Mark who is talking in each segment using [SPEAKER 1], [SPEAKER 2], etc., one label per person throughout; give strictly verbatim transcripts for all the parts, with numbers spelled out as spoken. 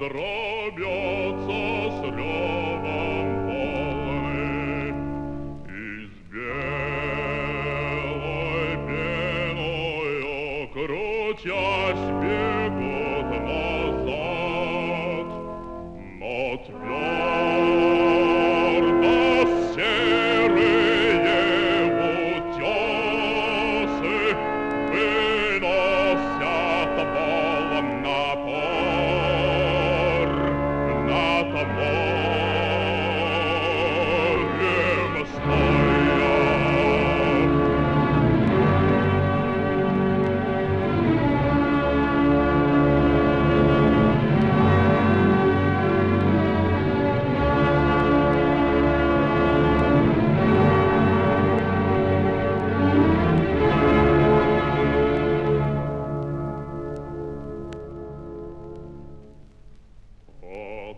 [SPEAKER 1] дробятся с ревом волны. Из белой пеною крутясь бегут назад, но твердо серые утесы выносят волн напор над морем стоят. От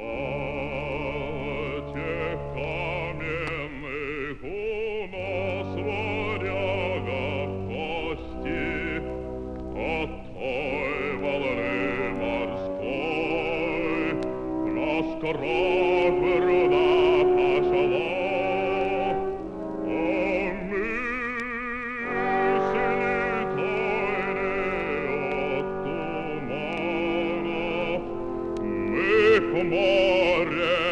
[SPEAKER 1] скал тех каменных у нас варягов кости, от той волны морской нас кровь руда пошла. А мысли тайные от тумана мы к морю